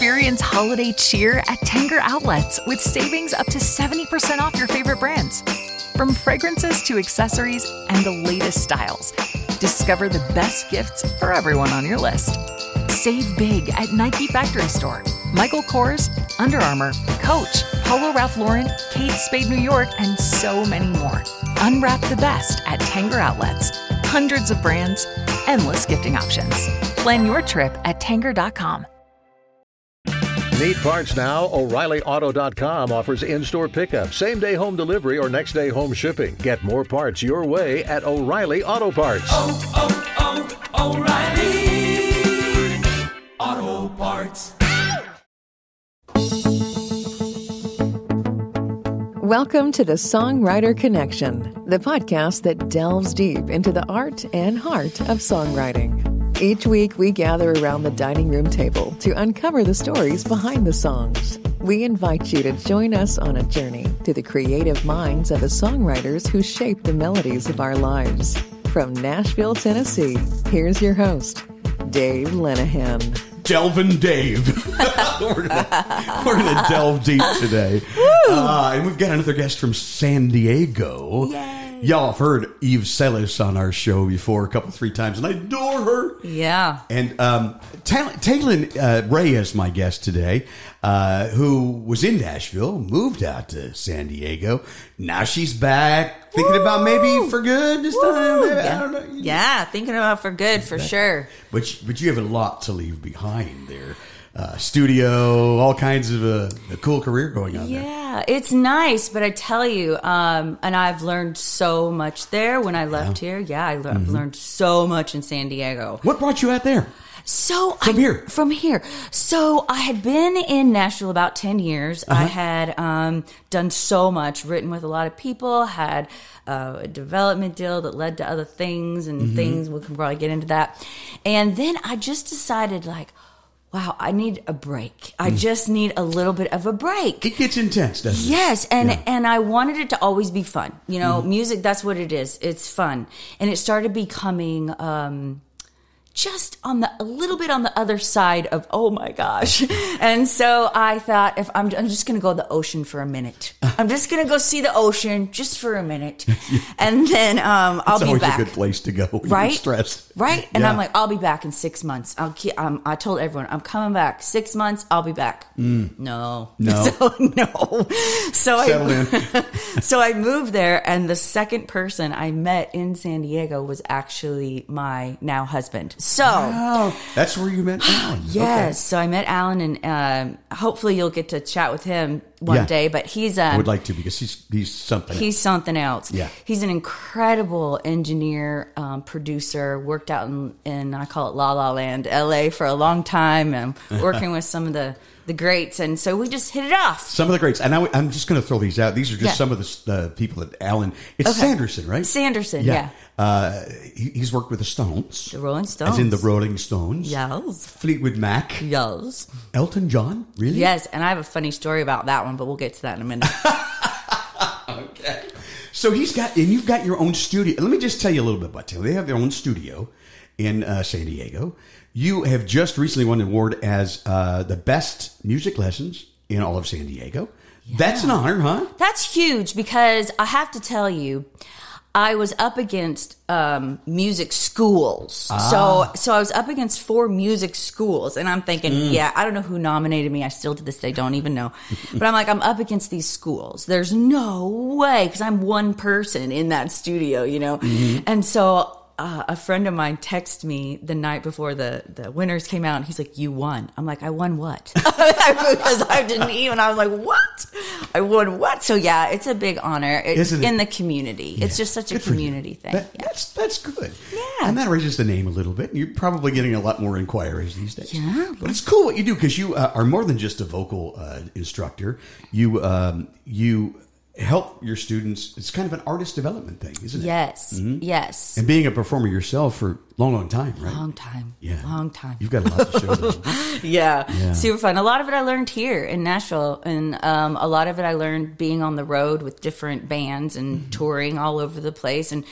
Experience holiday cheer at Tanger Outlets with savings up to 70% off your favorite brands. From fragrances to accessories and the latest styles, discover the best gifts for everyone on your list. Save big at Nike Factory Store, Michael Kors, Under Armour, Coach, Polo Ralph Lauren, Kate Spade New York, and so many more. Unwrap the best at Tanger Outlets. Hundreds of brands, endless gifting options. Plan your trip at Tanger.com. Need parts now? O'ReillyAuto.com offers in-store pickup, same-day home delivery, or next-day home shipping. Get more parts your way at O'Reilly Auto Parts. O'Reilly Auto Parts. Welcome to the Songwriter Connection, the podcast that delves deep into the art and heart of songwriting. Each week, we gather around the dining room table to uncover the stories behind the songs. We invite you to join us on a journey to the creative minds of the songwriters who shape the melodies of our lives. From Nashville, Tennessee, here's your host, Dave Lenahan. Delvin Dave. We're gonna delve deep today. And we've got another guest from San Diego. Yay. Y'all have heard Eve Celis on our show before, 3 times, and I adore her. Yeah. And Taylin Ray is my guest today, who was in Nashville, moved out to San Diego. Now she's back, thinking about maybe for good this time. Maybe, Yeah. I don't know. Yeah, thinking about for good, for sure. But you have a lot to leave behind there. Studio, all kinds of a cool career going on there. Yeah, it's nice, but I tell you, and I've learned so much there when I left here. Yeah, I've learned so much in San Diego. What brought you out there? From here. So I had been in Nashville about 10 years. I had done so much, written with a lot of people, had a development deal that led to other things and things. We can probably get into that. And then I just decided, wow, I need a break. I just need a little bit of a break. It gets intense, doesn't it? Yes, and I wanted it to always be fun. You know, music, that's what it is. It's fun. And it started becoming just a little bit on the other side of, oh my gosh. And so I thought, if I'm just going to go to the ocean for a minute. I'm just going to go see the ocean just for a minute. And then I'll be back. It's always a good place to go when right? you're stressed. Right? And I'm like, I'll be back in 6 months. I told everyone, I'm coming back. 6 months, I'll be back. No. So, no. So I moved there, and the second person I met in San Diego was actually my now husband. So that's where you met Alan. Yes. Okay. So I met Alan, and hopefully you'll get to chat with him one day. But he's I would like to, because he's something. He's something else. Yeah. He's an incredible engineer, producer. Worked out in I call it La La Land, LA, for a long time, and working with some of the greats, and so we just hit it off. Some of the greats. And I'm just going to throw these out. These are just some of the people that Alan. It's Sanderson, right? Sanderson, yeah. He's worked with the Stones. The Rolling Stones. As in the Rolling Stones. Yes. Fleetwood Mac. Yes. Elton John, really? Yes, and I have a funny story about that one, but we'll get to that in a minute. Okay. So you've got your own studio. Let me just tell you a little bit about Taylor. They have their own studio in San Diego. You have just recently won an award as the best music lessons in all of San Diego. Yeah. That's an honor, huh? That's huge, because I have to tell you, I was up against music schools. So I was up against 4 music schools, and I'm thinking, I don't know who nominated me. I still to this day don't even know. But I'm up against these schools. There's no way, because I'm one person in that studio, you know. And so a friend of mine texted me the night before the winners came out, and he's like, "You won." I'm like, "I won what?" Because I didn't even. I was like, "What? I won what?" So yeah, it's a big honor. Isn't it? In the community. Yeah. It's just such a community thing. That's good. Yeah, and that raises the name a little bit. You're probably getting a lot more inquiries these days. Yeah, but it's cool what you do, because you are more than just a vocal instructor. You help your students. It's kind of an artist development thing, isn't it? Yes. Yes. And being a performer yourself for a long time, right? Long time. Yeah. Long time. You've got a lot to show them. Yeah. Super fun. A lot of it I learned here in Nashville, and a lot of it I learned being on the road with different bands and touring all over the place, and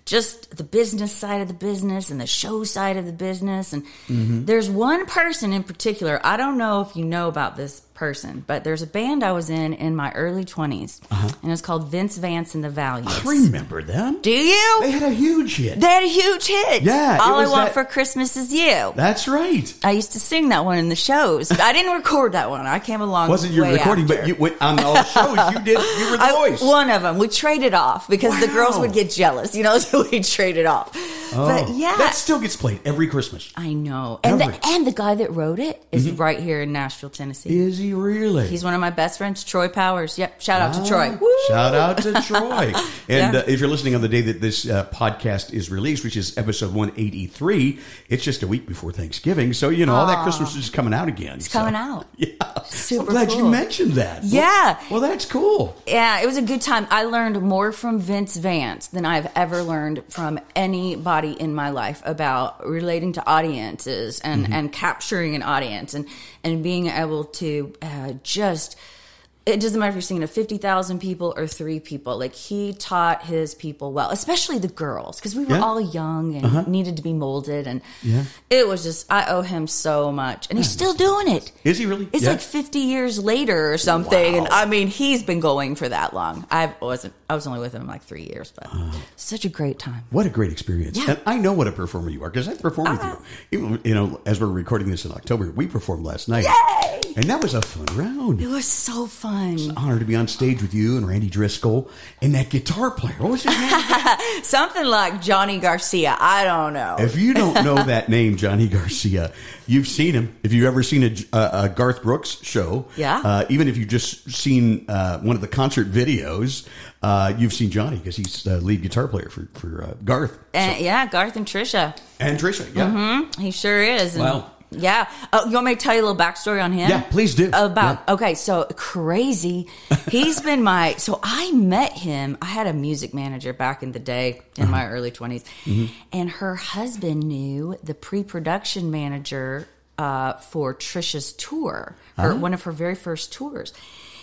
just the business side of the business and the show side of the business. And there's one person in particular, I don't know if you know about this person, but there's a band I was in my early 20s, and it's called Vince Vance and the Valiants. I remember them. Do you? They had a huge hit. They had a huge hit. Yeah. All I Want for Christmas Is You. That's right. I used to sing that one in the shows. I didn't record that one. I came along Wasn't your way recording, after. but you went on all the shows. You were the voice. One of them. We traded off because the girls would get jealous, so we traded off. But yeah. That still gets played every Christmas. I know. And the guy that wrote it is right here in Nashville, Tennessee. Is he really? He's one of my best friends, Troy Powers. Yep. Shout out to Troy. Woo! Shout out to Troy. And if you're listening on the day that this podcast is released, which is episode 183, it's just a week before Thanksgiving. So, all that Christmas is coming out again. It's coming out. Yeah. Super I'm glad cool. you mentioned that. Yeah. Well, that's cool. Yeah, it was a good time. I learned more from Vince Vance than I've ever learned from anybody in my life about relating to audiences and capturing an audience and being able to just... It doesn't matter if you're singing to 50,000 people or 3 people. Like, he taught his people well, especially the girls, because we were all young and needed to be molded. And it was just, I owe him so much. And he's still doing it. Is he really? It's like 50 years later or something. Wow. And I mean, he's been going for that long. I was only with him like 3 years, but such a great time. What a great experience. Yeah. And I know what a performer you are because I performed with you. Even, as we're recording this in October, we performed last night. Yay! And that was a fun round. It was so fun. It's an honor to be on stage with you and Randy Driscoll and that guitar player. What was his name? Something like Johnny Garcia. I don't know. If you don't know that name, Johnny Garcia, you've seen him. If you've ever seen a Garth Brooks show, even if you've just seen one of the concert videos, you've seen Johnny because he's the lead guitar player for Garth. And, Garth and Trisha. And Trisha, yeah. Mm-hmm. He sure is. And, Well... Yeah. You want me to tell you a little backstory on him? Yeah, please do. Okay, so crazy. He's been so I met him. I had a music manager back in the day in my early 20s. And her husband knew the pre-production manager for Trisha's tour, one of her very first tours.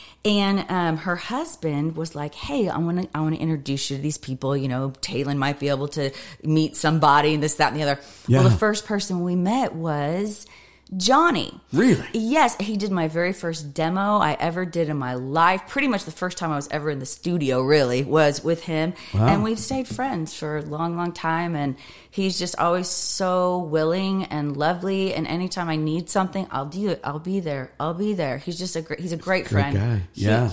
And her husband was like, "Hey, I want to introduce you to these people. Taylon might be able to meet somebody, and this, that, and the other." Yeah. Well, the first person we met was Johnny. Really? Yes, he did my very first demo I ever did in my life. Pretty much the first time I was ever in the studio, really, was with him. Wow. And we've stayed friends for a long, long time. And he's just always so willing and lovely. And anytime I need something, I'll do it. I'll be there. He's just he's a great friend. Guy. Yeah.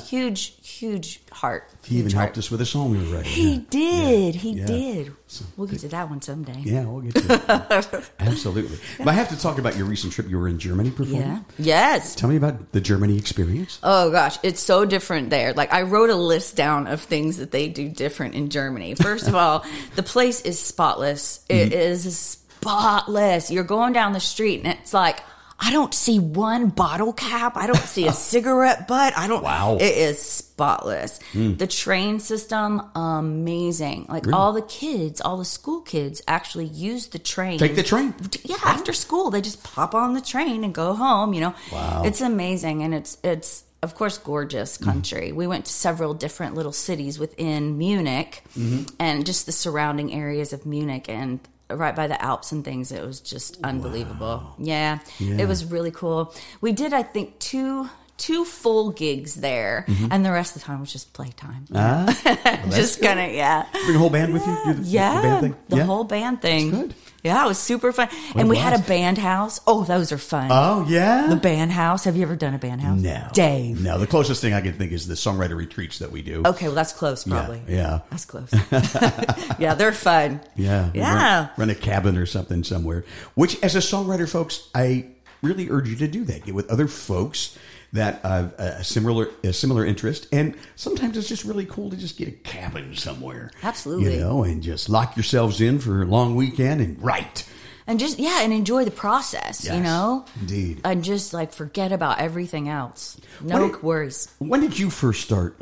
Huge heart. He even helped us with a song we were writing. He did. He Yeah. did. We'll get to that one someday. Yeah, we'll get to it. Absolutely. But I have to talk about your recent trip. You were in Germany performing. Yeah. Yes. Tell me about the Germany experience. Oh gosh, it's so different there. Like, I wrote a list down of things that they do different in Germany. First of all, the place is spotless. It is spotless. You're going down the street and it's like, I don't see one bottle cap. I don't see a cigarette butt. Wow. It is spotless. The train system, amazing. Like, all the school kids actually use the train. Take the train. Yeah, after school, they just pop on the train and go home, Wow. It's amazing. And it's of course, gorgeous country. We went to several different little cities within Munich and just the surrounding areas of Munich and right by the Alps and things. It was just unbelievable. Wow. Yeah, it was really cool. We did, I think, two full gigs there, and the rest of the time was just playtime. Well, just kind of, Bring a whole band with you? Do the band thing? The whole band thing. That's good. Yeah, it was super fun. And we had a band house. Oh, those are fun. Oh, yeah? The band house. Have you ever done a band house? No. Dave. No, the closest thing I can think is the songwriter retreats that we do. Okay, well, that's close, probably. Yeah. That's close. Yeah, they're fun. Yeah. Yeah. Run a cabin or something somewhere. Which, as a songwriter, folks, I really urge you to do that. Get with other folks that have a similar interest, and sometimes it's just really cool to just get a cabin somewhere. Absolutely. And just lock yourselves in for a long weekend and write. And just, and enjoy the process, Yes, indeed. And just, forget about everything else. No worries. When did you first start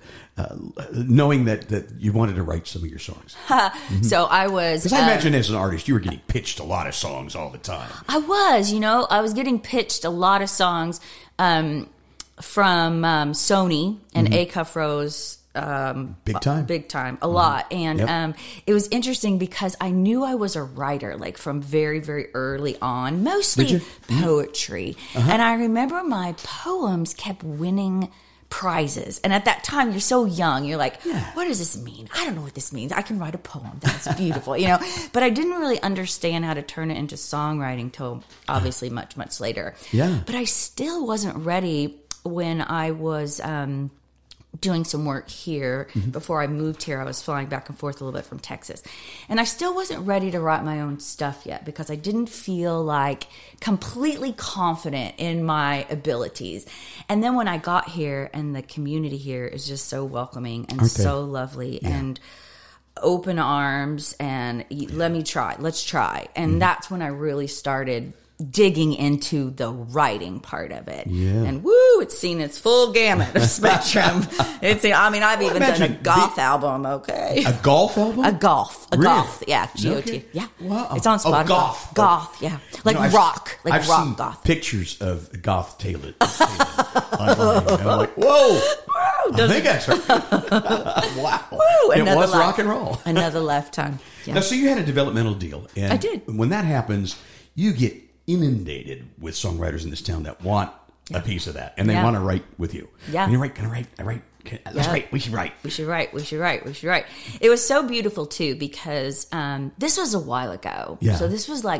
knowing that you wanted to write some of your songs? So I was... Because I imagine as an artist, you were getting pitched a lot of songs all the time. I was getting pitched a lot of songs from Sony and Acuff Rose big time, a lot. And it was interesting because I knew I was a writer, like from very, very early on, mostly poetry. And I remember my poems kept winning prizes. And at that time, you're so young. You're like, what does this mean? I don't know what this means. I can write a poem. That's beautiful, you know. But I didn't really understand how to turn it into songwriting till obviously much, much later. Yeah. But I still wasn't ready when I was doing some work here. Before I moved here, I was flying back and forth a little bit from Texas. And I still wasn't ready to write my own stuff yet because I didn't feel like completely confident in my abilities. And then when I got here, and the community here is just so welcoming and so lovely and open arms and let's try. And that's when I really started digging into the writing part of it. And it's seen its full gamut of spectrum. I've even done a goth album. A golf album? A goth, yeah. G-O-T. Yeah. Wow. It's on Spotify. Goth, yeah. Like rock. Like I've rock seen goth. pictures of goth Taylor online. And I'm like, whoa. I think that's right. Wow. It was rock and roll. Another lifetime. Yeah. Now, so you had a developmental deal. And I did. When that happens, you get inundated with songwriters in this town that want a piece of that, and they want to write with you. Yeah. And you're right. Can I write? Let's write. We should write. We should write. It was so beautiful too because this was a while ago. Yeah. So this was like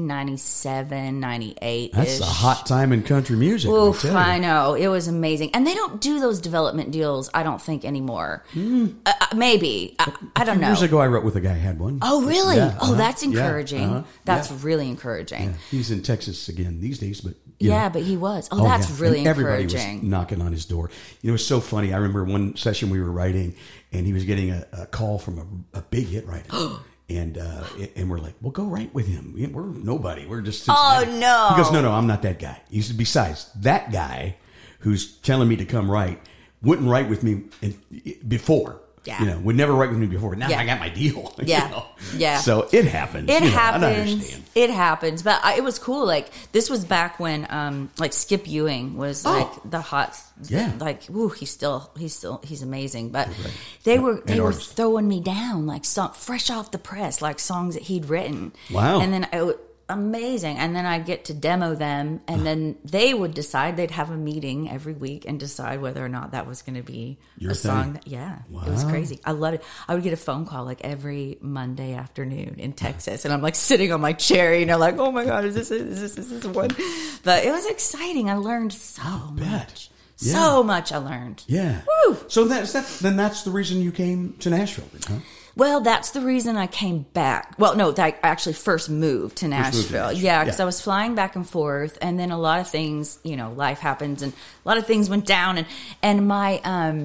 1997, 98. That's a hot time in country music. Oof, I know. It was amazing. And they don't do those development deals, I don't think, anymore. Maybe. I don't know. Years ago, I wrote with a guy who had one. Oh, really? Yeah, that's encouraging. That's really encouraging. Yeah. He's in Texas again these days, but but he was. That's really everybody encouraging. Was knocking on his door. It was so funny. I remember one session we were writing, and he was getting a call from a big hit writer. And we're like, well, go write with him. We're nobody. We're just Cincinnati. Oh, no. He goes, no, I'm not that guy. He said, besides, that guy who's telling me to come write wouldn't write with me before. Yeah. Would never write with me before. Now I got my deal. Yeah. Yeah. So it happens. It happens. I understand. It happens. But it was cool. Like, this was back when, like, Skip Ewing was, like, the hot... Yeah. Like, he's amazing. But they were throwing me down, like, fresh off the press, like, songs that he'd written. Wow. And then amazing. And then I get to demo them, and then they would decide. They'd have a meeting every week and decide whether or not that was going to be your song. thing. It was crazy. I loved it. I would get a phone call like every Monday afternoon in Texas, and I'm like sitting on my chair, like, oh my god, is this one? But it was exciting. I learned so much. Yeah. So much I learned. Yeah. Woo. So that's the reason you came to Nashville, then, huh? Well, that's the reason I came back. Well, no, I actually first moved to Nashville. Yeah, because I was flying back and forth, and then a lot of things, life happens, and a lot of things went down, and my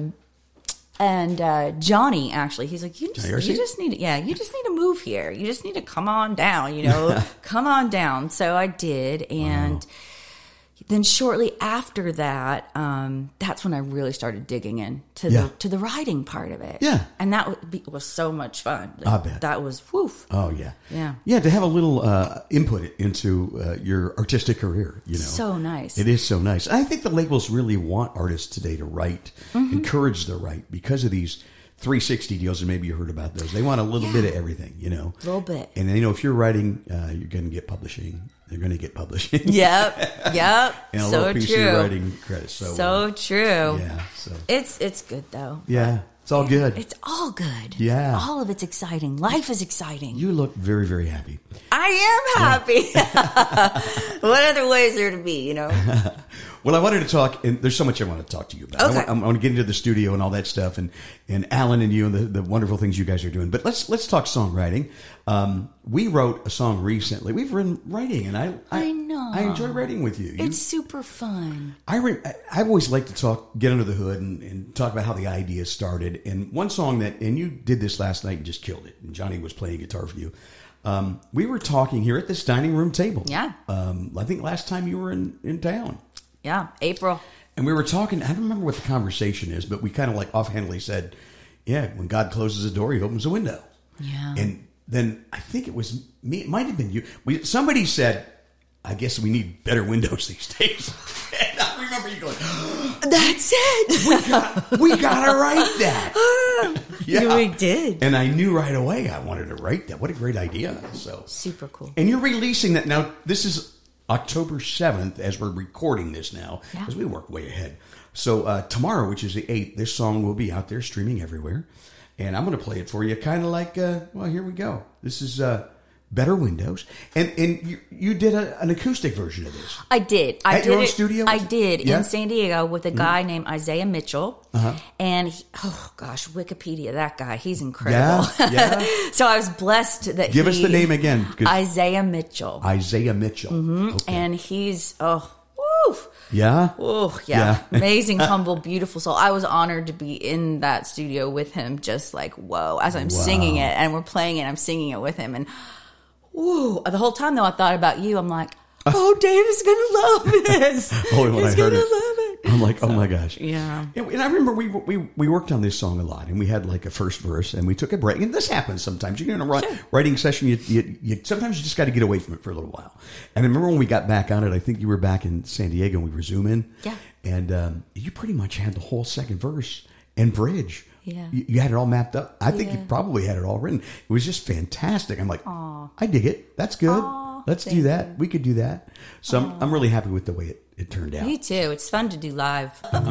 Johnny actually, he's like, you just need to move here. You just need to come on down. Come on down. So I did, and. Wow. Then shortly after that, that's when I really started digging in to the writing part of it. Yeah. And that was so much fun. I bet. That was, woof. Oh, yeah. Yeah. Yeah, to have a little input into your artistic career, So nice. It is so nice. I think the labels really want artists today to write, encourage the write, because of these 360 deals, and maybe you heard about those. They want a little bit of everything, A little bit. And then, if you're writing, you're going to get publishing. They're going to get publishing. Yep. And a so little piece true. of your writing credit. So true. Yeah. So it's good though. Yeah. It's all good. It's all good. Yeah. All of it's exciting. Life is exciting. You look very, very happy. I am happy. What other way is there to be, Well, I wanted to talk, and there's so much I want to talk to you about. Okay. I want to get into the studio and all that stuff, and Alan and you and the wonderful things you guys are doing. But let's talk songwriting. We wrote a song recently. We've been writing, and I know. I enjoy writing with you. It's super fun. I always like to get under the hood and talk about how the idea started. And one song and you did this last night and just killed it. And Johnny was playing guitar for you. We were talking here at this dining room table. Yeah. I think last time you were in town. Yeah, April. And we were talking, I don't remember what the conversation is, but we kind of like offhandedly said, yeah, when God closes a door, he opens a window. Yeah. And then I think it was me, it might have been you. Somebody said, I guess we need better windows these days. And I remember you going, That's it. We gotta write that. Yeah, we did. And I knew right away I wanted to write that. What a great idea. So super cool. And you're releasing that now. This is October 7th as we're recording this now, because we work way ahead. So tomorrow, which is the 8th, this song will be out there streaming everywhere. And I'm going to play it for you kind of like, well, here we go. This is Better Windows. And you did an acoustic version of this. I did. At your own studio? I did in San Diego with a guy named Isaiah Mitchell. And Wikipedia, that guy, he's incredible. Yeah. So I was blessed that Give us the name again. Isaiah Mitchell. Isaiah Mitchell. Mm-hmm. Okay. And he's, yeah? Oh, yeah. Amazing, humble, beautiful soul. I was honored to be in that studio with him, just like, whoa, as I'm singing it and we're playing it, I'm singing it with him. And whoa, the whole time though, I thought about you. I'm like, Dave is going to love this. He's going to love it. I'm like, oh my gosh. Yeah. And I remember we worked on this song a lot, and we had like a first verse, and we took a break. And this happens sometimes. You're in a writing session, you sometimes you just got to get away from it for a little while. And I remember when we got back on it, I think you were back in San Diego, and we were zooming. Yeah. And you pretty much had the whole second verse and bridge. Yeah. You had it all mapped up. I think you probably had it all written. It was just fantastic. I'm like, I dig it. That's good. Let's do that. You. We could do that. So I'm really happy with the way it turned out. Me too. It's fun to do live.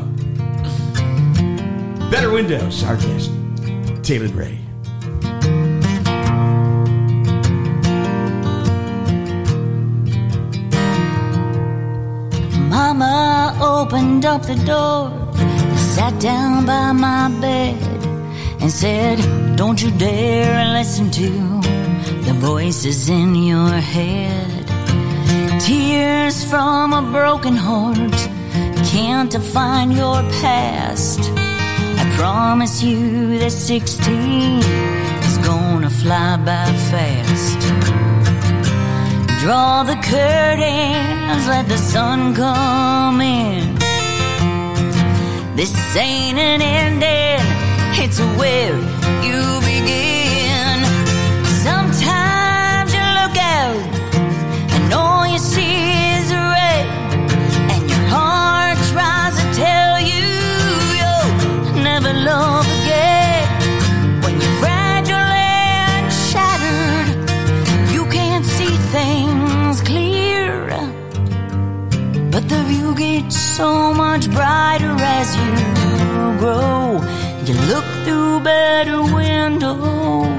Better Windows, our guest, Taylor Gray. Mama opened up the door, sat down by my bed, and said, "Don't you dare listen to the voices in your head. Tears from a broken heart can't define your past. I promise you that 16 is gonna fly by fast. Draw the curtains, let the sun come in. This ain't an ending, it's where you begin. Sometimes you look out and all you see is red, and your heart tries to tell you you'll never love again. When you're fragile and shattered, you can't see things clear, but the view gets so much brighter as you grow. You look through better windows.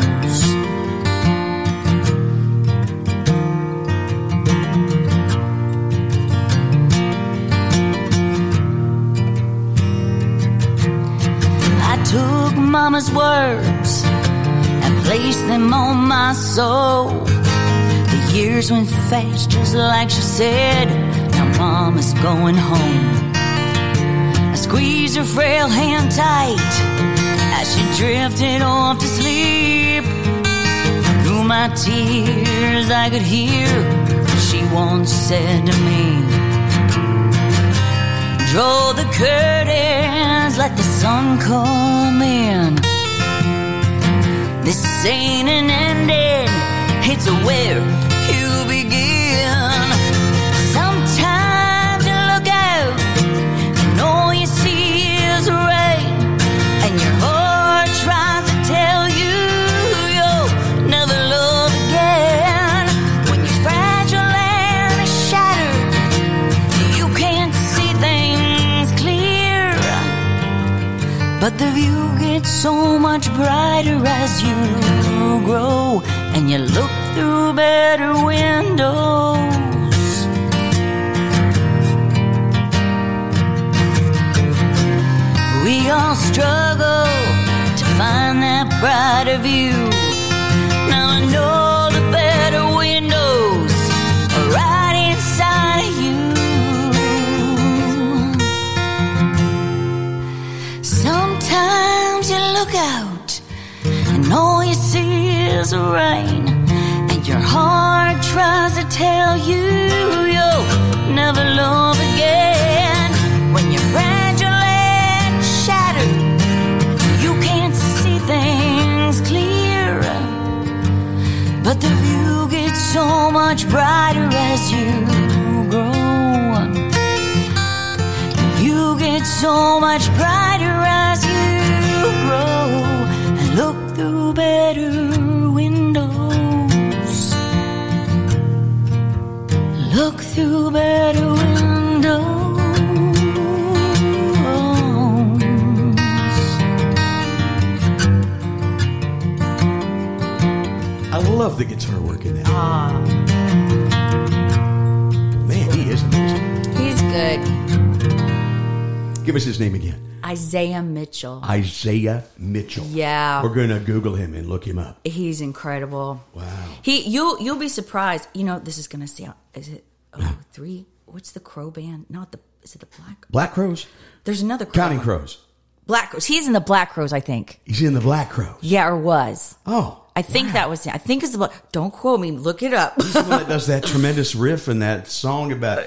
I took Mama's words and placed them on my soul. The years went fast, just like she said. Now Mama's going home. I squeezed her frail hand tight as she drifted off to sleep. Through my tears I could hear what she once said to me. Draw the curtains, let the sun come in. This ain't an ending, it's where you begin. Sometimes you look out and all you see is rain, and your heart tries to tell you you'll never love again. When you're fragile and shattered, you can't see things clear, but the view gets so much brighter as you grow, and you look through better windows. We all struggle to find that brighter view. Now I know the better windows are right inside of you. Sometimes you look out and all you see is rain, and your heart tries to tell you you'll never love again. When you're fragile and shattered, you can't see things clear, but the view gets so much brighter as you grow. The view gets get so much brighter as you grow and look through better windows. Look through better windows. I love the guitar work in that. Man, he is amazing. He's good. Give us his name again. Isaiah Mitchell. Isaiah Mitchell. Yeah. We're going to Google him and look him up. He's incredible. Wow. You'll be surprised. You know, this is going to sound, is it 3? What's the Crow band? Is it the Black Crows? There's another Crow. Counting Crows. Black Crows. He's in the Black Crows, I think. He's in the Black Crows. Yeah, or was. Oh. I think that was him. I think it's the Black. Don't quote me. Look it up. He's the one that does that tremendous riff and that song about.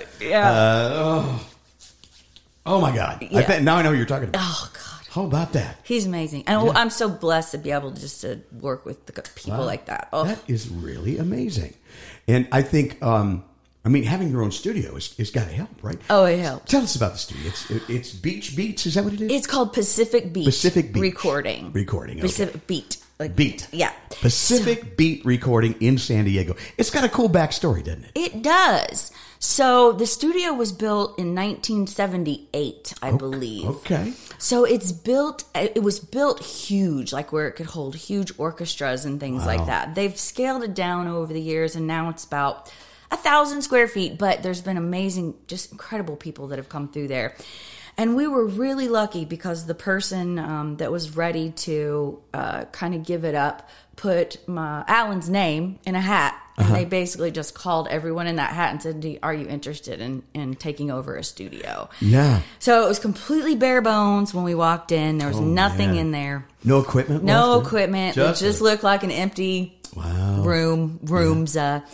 Oh my God! Yeah. Now I know what you're talking about. Oh God! How about that? He's amazing, and I'm so blessed to be able to work with the people like that. Oh. That is really amazing, and I think. Having your own studio has got to help, right? Oh, it helps. Tell us about the studio. It's Beach Beats. Is that what it is? It's called Pacific Beat. Pacific Beat Recording. Okay. Pacific Beat. Beat. Yeah. Pacific Beat Recording in San Diego. It's got a cool backstory, doesn't it? It does. So the studio was built in 1978, I believe. Okay. So it was built huge, like where it could hold huge orchestras and things like that. They've scaled it down over the years, and now it's about 1,000 square feet, but there's been amazing, just incredible people that have come through there. And we were really lucky because the person that was ready to kind of give it up put Alan's name in a hat. And they basically just called everyone in that hat and said, are you interested in taking over a studio? Yeah. So it was completely bare bones when we walked in. There was nothing in there. No equipment? No equipment. It just looked like an empty rooms.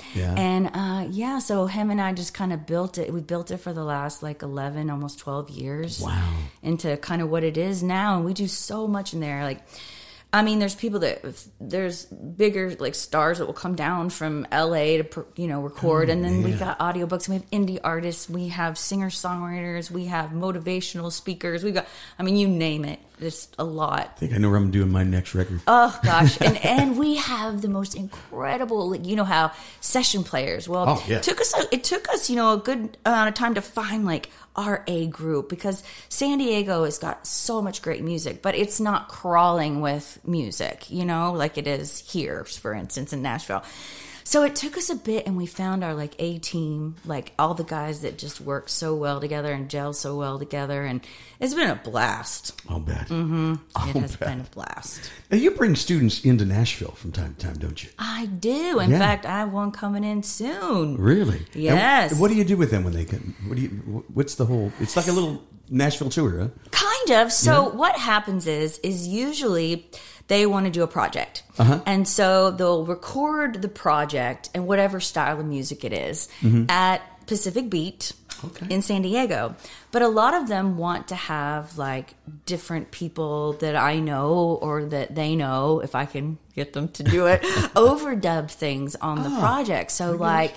Yeah. So him and I just kind of built it. We built it for the last 11, almost 12 years. Wow. Into kind of what it is now. And we do so much in there. There's people there's bigger stars that will come down from LA to record, and then we've got audiobooks. We have indie artists, we have singer songwriters, we have motivational speakers. We've got, you name it. There's a lot. I think I know where I'm doing my next record. Oh gosh, and we have the most incredible. How session players. Well, it took us a good amount of time to find our A group, because San Diego has got so much great music, but it's not crawling with music, like it is here, for instance, in Nashville. So it took us a bit, and we found our A team, all the guys that just work so well together and gel so well together, and it's been a blast. I'll bet. Mm-hmm. It has been a blast. Now, you bring students into Nashville from time to time, don't you? I do. In fact, I have one coming in soon. Really? Yes. And what do you do with them when they come? What's the whole? It's like a little Nashville tour, huh? Kind of. So what happens is usually they want to do a project. And so they'll record the project in whatever style of music it is at Pacific Beat in San Diego. But a lot of them want to have different people that I know or that they know, if I can get them to do it, overdub things on the project. So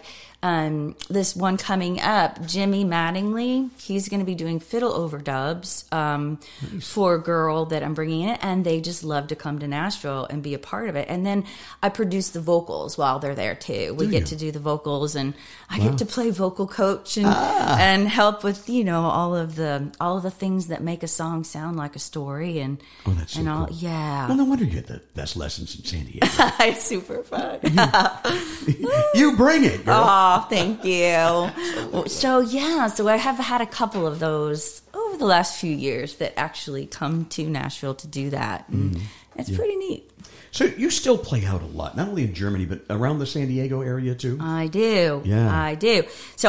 this one coming up, Jimmy Mattingly, he's going to be doing fiddle overdubs for a girl that I'm bringing in, and they just love to come to Nashville and be a part of it. And then I produce the vocals while they're there too. We get to do the vocals, and I get to play vocal coach and help with all of the things that make a song sound like a story and that's so all. Cool. Yeah. Well, no wonder you get the best lessons in San Diego. It's super fun. You bring it, girl. Oh, thank you. So I have had a couple of those over the last few years that actually come to Nashville to do that. And it's pretty neat. So you still play out a lot, not only in Germany, but around the San Diego area too? I do. Yeah. I do. So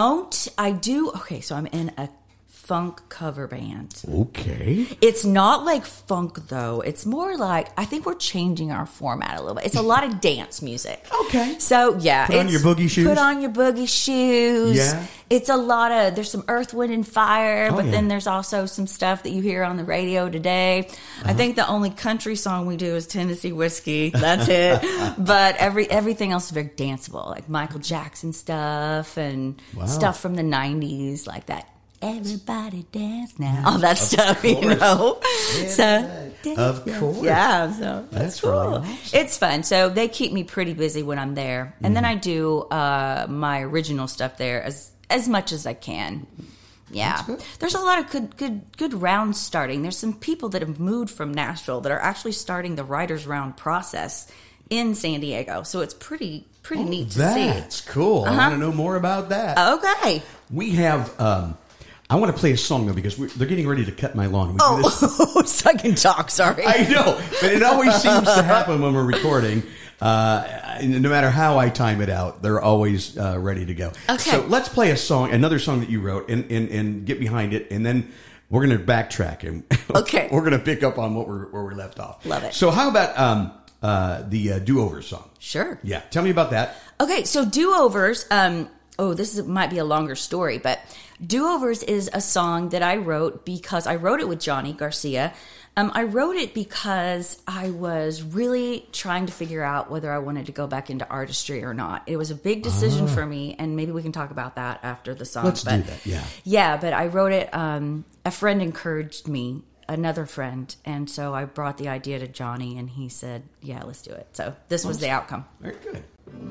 okay, so I'm in a funk cover band. Okay. It's not like funk though. It's more I think we're changing our format a little bit. It's a lot of dance music. Okay. So yeah. Put on your boogie shoes. Put on your boogie shoes. Yeah. It's a lot of, there's some Earth, Wind, and Fire, but then there's also some stuff that you hear on the radio today. I think the only country song we do is Tennessee Whiskey. That's it. But everything else is very danceable, like Michael Jackson stuff and stuff from the 90s, like that. everybody dance now. All that stuff, you know. So, of course. Yeah, so that's cool. Really awesome. It's fun. So they keep me pretty busy when I'm there. And then I do my original stuff there as much as I can. Yeah. There's a lot of good rounds starting. There's some people that have moved from Nashville that are actually starting the writers round process in San Diego. So it's pretty neat to see. That's cool. I want to know more about that. Okay. We have, I want to play a song though because they're getting ready to cut my lawn. We do this. So I can talk, sorry. I know, but it always seems to happen when we're recording. No matter how I time it out, they're always ready to go. Okay. So let's play another song that you wrote and get behind it, and then we're going to backtrack and Okay. we're going to pick up on where we left off. Love it. So how about the Do-Over song? Sure. Yeah. Tell me about that. Okay, so Do-Overs, might be a longer story, but Do-Overs is a song that I wrote because I wrote it with Johnny Garcia. I wrote it because I was really trying to figure out whether I wanted to go back into artistry or not. It was a big decision for me, and maybe we can talk about that after the song. Let's do that, yeah. Yeah, but I wrote it, a friend encouraged me, another friend, and so I brought the idea to Johnny, and he said, yeah, let's do it. So this was the outcome. Very good.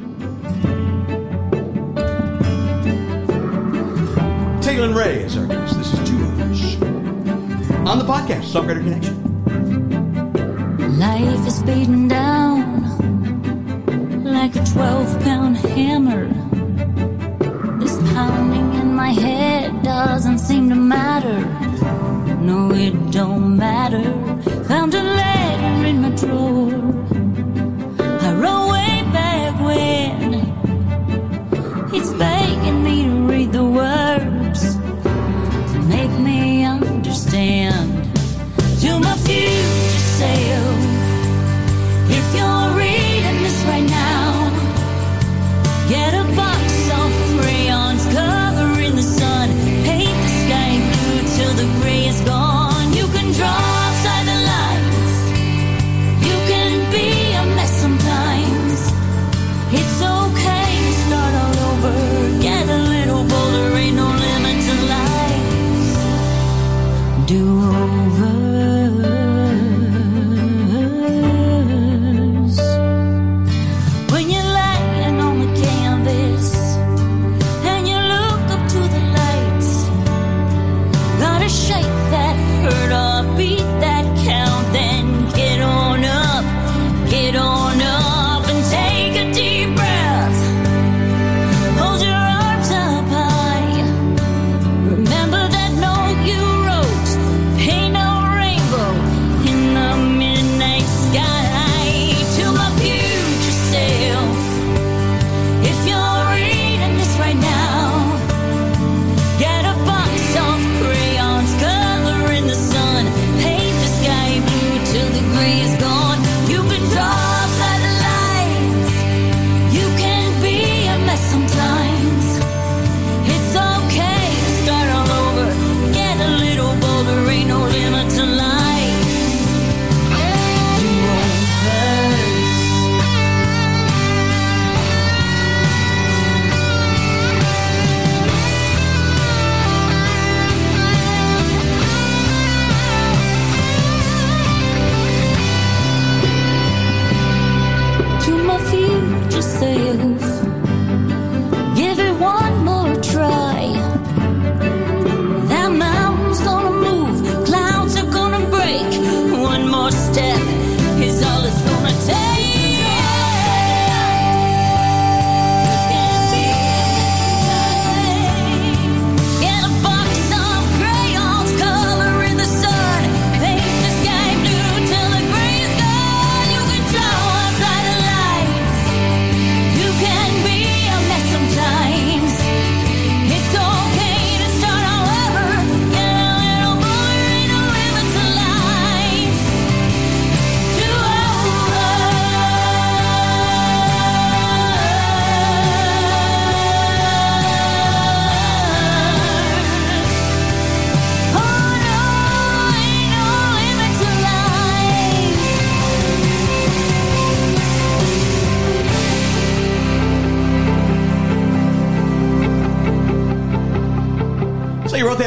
Taylor Ray is our guest. This is Do-Overs. On the podcast, Songwriter Connection. Life is beaten down like a 12-pound hammer. This pounding in my head doesn't seem to matter. No, it don't matter. Found a letter in my drawer. I wrote way back when. It's begging me to read the words to make me understand. To my future self, if you're reading this right now, get a box of crayons covering the sun, paint the sky blue till the gray is gone. You can draw outside the lines, you can be a mess sometimes. It's okay to start all over, get a little bolder, ain't no limit to life. Do-overs.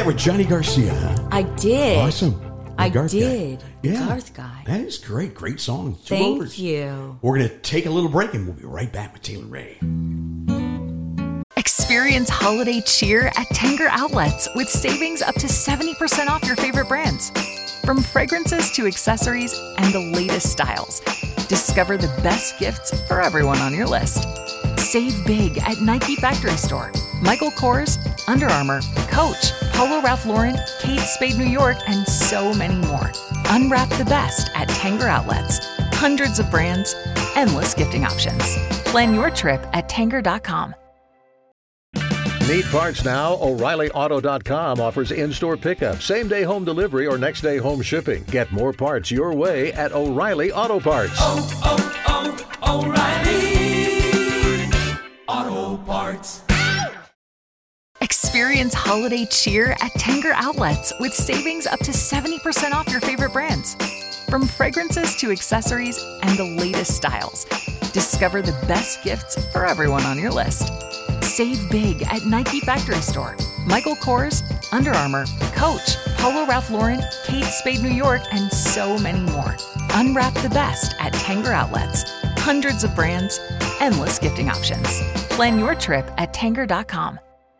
that with Johnny Garcia, huh? I did. Awesome. I Garth guy. did. The Yeah. Garth guy. That is great. Great song. Two Thank overs. you. We're going to take a little break and we'll be right back with Taylor Ray. Experience holiday cheer at Tanger Outlets with savings up to 70% off your favorite brands. From fragrances to accessories and the latest styles, discover the best gifts for everyone on your list. Save big at Nike Factory Store, Michael Kors, Under Armour, Coach, Polo Ralph Lauren, Kate Spade New York, and so many more. Unwrap the best at Tanger Outlets. Hundreds of brands, endless gifting options. Plan your trip at Tanger.com. Need parts now? O'ReillyAuto.com offers in-store pickup, same-day home delivery, or next-day home shipping. Get more parts your way at O'Reilly Auto Parts. O'Reilly Auto Parts. Experience holiday cheer at Tanger Outlets with savings up to 70% off your favorite brands. From fragrances to accessories and the latest styles, discover the best gifts for everyone on your list. Save big at Nike Factory Store, Michael Kors, Under Armour, Coach, Polo Ralph Lauren, Kate Spade New York, and so many more. Unwrap the best at Tanger Outlets. Hundreds of brands, endless gifting options. Plan your trip at Tanger.com.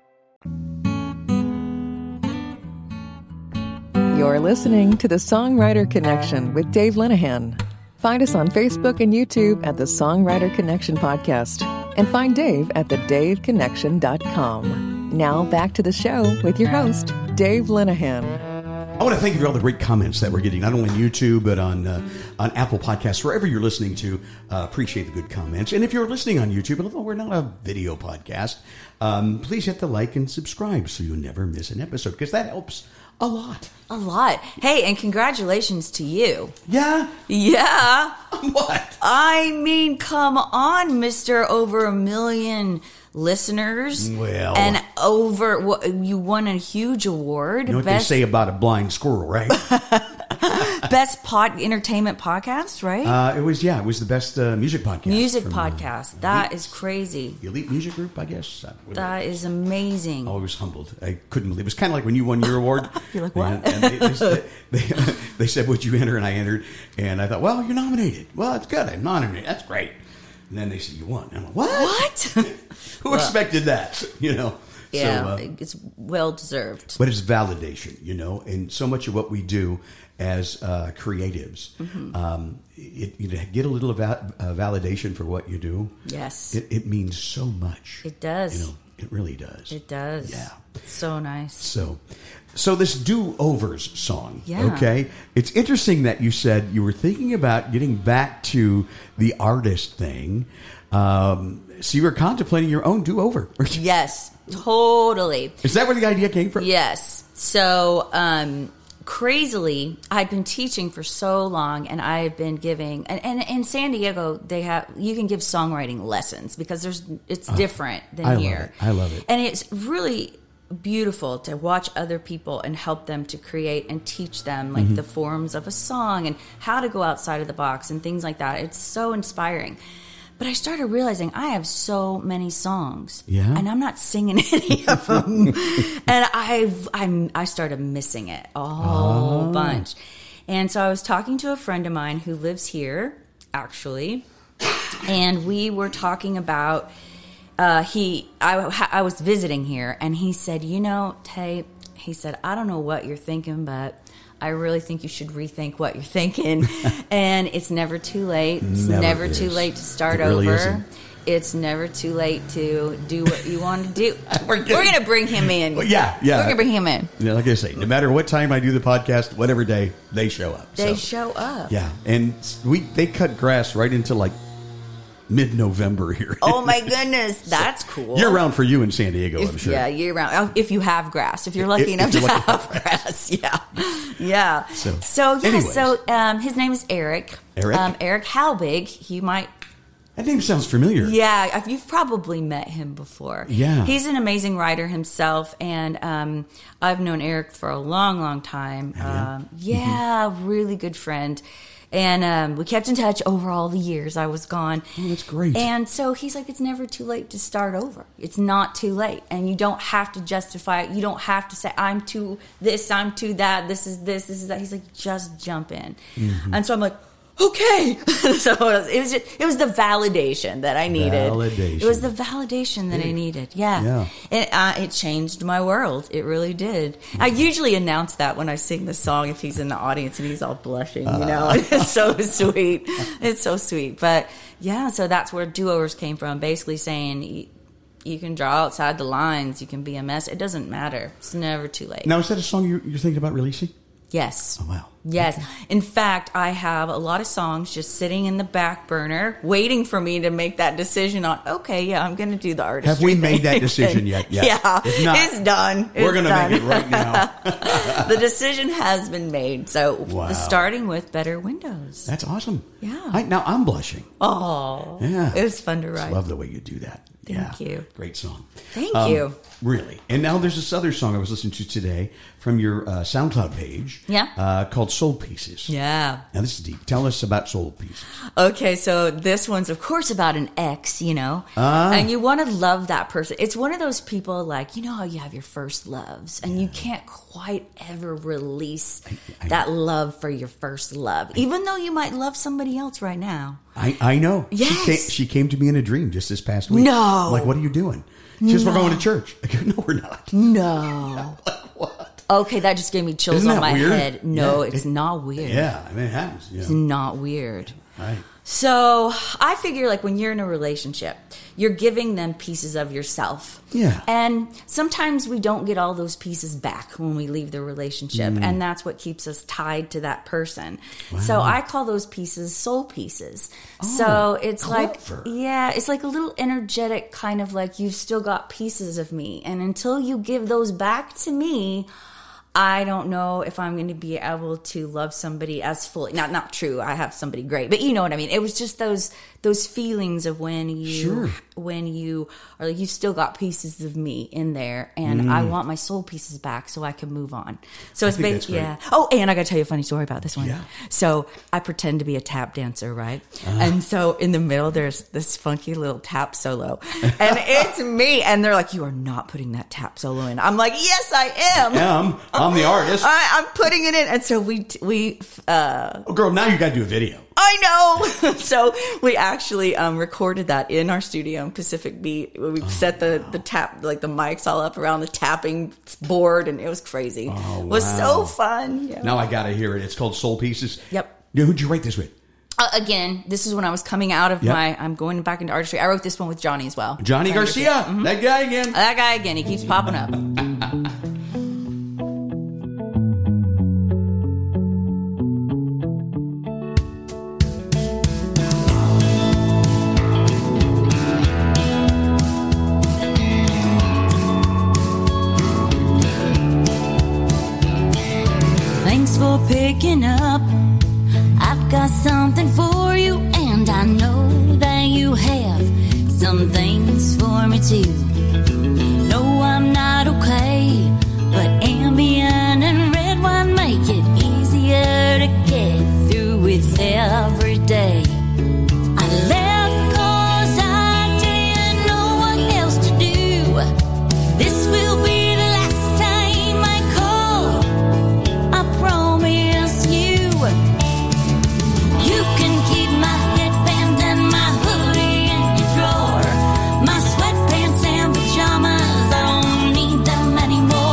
You're listening to The Songwriter Connection with Dave Linehan. Find us on Facebook and YouTube at The Songwriter Connection Podcast. And find Dave at thedaveconnection.com. Now back to the show with your host, Dave Linehan. I want to thank you for all the great comments that we're getting, not only on YouTube, but on Apple Podcasts, wherever you're listening to. Appreciate the good comments. And if you're listening on YouTube, although we're not a video podcast, please hit the like and subscribe so you never miss an episode, because that helps a lot. A lot. Hey, and congratulations to you. Yeah? Yeah. What? I mean, come on, Mr. Over 1 million listeners. Well. And you won a huge award. You know what they say about a blind squirrel, right? Best entertainment podcast, right? It was the best music podcast. Music podcast. That is crazy. Elite Music Group, I guess. That is amazing. I was humbled. I couldn't believe it. It was kind of like when you won your award. You're like, what? And they said, would you enter? And I entered. And I thought, well, you're nominated. Well, it's good. I'm nominated. That's great. And then they said, you won. And I'm like, what? Who expected that? You know? Yeah, So, it's well deserved. but it's validation, you know? And so much of what we do as creatives, you get a little validation for what you do. Yes. It means so much. It does. You know, it really does. It does. Yeah. So nice. So this Do-Overs song, Yeah. okay? It's interesting that you said you were thinking about getting back to the artist thing. So you were contemplating your own do-over. Yes, totally. Is that where the idea came from? Yes. So, crazily, I'd been teaching for so long, and I've been giving, and in San Diego, you can give songwriting lessons because it's different than here. I love it. And it's really beautiful to watch other people and help them to create and teach them like the forms of a song and how to go outside of the box and things like that. It's so inspiring. But I started realizing I have so many songs, and I'm not singing any of them. And I started missing it a whole bunch. And so I was talking to a friend of mine who lives here, actually, and we were talking about I was visiting here, and he said, you know, Tay, he said, I don't know what you're thinking, but I really think you should rethink what you're thinking. And it's never too late. It's never too late to start really over. Isn't. It's never too late to do what you want to do. We're going to bring him in. Well, yeah. We're going to bring him in. Yeah, like I say, no matter what time I do the podcast, whatever day, they show up. They show up. Yeah, and they cut grass right into like mid-November here. Oh my goodness, that's cool. Year round for you in San Diego, I'm sure. Yeah, year round. If you have grass, if you're lucky enough to have grass, yeah. So his name is Eric. Eric Halbig. You might That name sounds familiar. Yeah, you've probably met him before. Yeah. He's an amazing writer himself, and I've known Eric for a long, long time. Really good friend. And we kept in touch over all the years I was gone. Oh, that's great. And so he's like, it's never too late to start over. It's not too late. And you don't have to justify it. You don't have to say, I'm too this, I'm too that, this is that. He's like, just jump in. Mm-hmm. And so I'm like, okay. So it was the validation that I needed. Validation. It was the validation that I needed. Yeah. It changed my world. It really did. I usually announce that when I sing the song if he's in the audience and he's all blushing, It's so sweet. It's so sweet. But yeah, so that's where Do-Overs came from. Basically saying you can draw outside the lines. You can be a mess. It doesn't matter. It's never too late. Now, is that a song you're thinking about releasing? Yes. Oh, wow. Yes. Okay. In fact, I have a lot of songs just sitting in the back burner waiting for me to make that decision on, I'm going to do the artistry. Have we made that decision yet? Yes. Yeah. If not, it's done. We're going to make it right now. The decision has been made. So starting with Better Windows. That's awesome. Yeah. Now I'm blushing. Oh. Yeah. It was fun to write. I love the way you do that. Thank you. Great song. Thank you. Really. And now there's this other song I was listening to today from your SoundCloud page. Yeah. Called Soul Pieces. Yeah. Now this is deep. Tell us about Soul Pieces. Okay, so this one's of course about an ex, and you want to love that person. It's one of those people like, how you have your first loves and you can't quite ever release that love for your first love, even though you might love somebody else right now. I know. Yes. She came to me in a dream just this past week. No. I'm like, what are you doing? She says, we're going to church. I go, no, we're not. No. Like, what? Okay, that just gave me chills Isn't on that my weird? head. No, it's not weird. Yeah, I mean, it happens. It's not weird. Right. So I figure like when you're in a relationship, you're giving them pieces of yourself. Yeah. And sometimes we don't get all those pieces back when we leave the relationship. And that's what keeps us tied to that person. Wow. So I call those pieces soul pieces. So it's clever. it's like a little energetic kind of like you've still got pieces of me. And until you give those back to me, I don't know if I'm going to be able to love somebody as fully. Not true. I have somebody great, but you know what I mean. It was just those feelings of when you are like, you've still got pieces of me in there, and I want my soul pieces back so I can move on. So it's basically Oh, and I got to tell you a funny story about this one. Yeah. So I pretend to be a tap dancer, right? And so in the middle there's this funky little tap solo, and it's me, and they're like, "You are not putting that tap solo in." I'm like, "Yes, I am. I'm the artist. I'm putting it in." And so we girl, now you got to do a video. I know. So we actually recorded that in our studio in Pacific Beat. We set the tap, like the mics all up around the tapping board, and it was crazy. Oh, it was so fun. Yeah. Now I got to hear it. It's called Soul Pieces. Yep. Who'd you write this with? Again, this is when I was coming out of I'm going back into artistry. I wrote this one with Johnny as well. Johnny Garcia. Mm-hmm. That guy again. That guy again. He keeps popping up. Thanks for picking up. I've got something for you, and I know that you have some things for me too. No, I'm not okay, but Ambien and red wine make it easier to get through with every day. I left 'cause I didn't know what else to do. This will be the last time I call, I promise you. You can keep my headband and my hoodie in your drawer. My sweatpants and pajamas, I don't need them anymore.